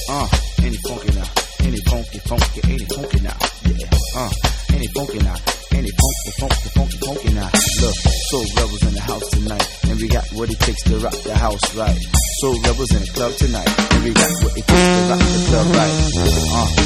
Ain't it funky now? Ain't it funky, ain't it funky now? Yeah, ain't it funky now? Ain't it funky now? Look, soul rebels in the house tonight, and we got what it takes to rock the house right. Soul rebels in the club tonight, and we got what it takes to rock the club right.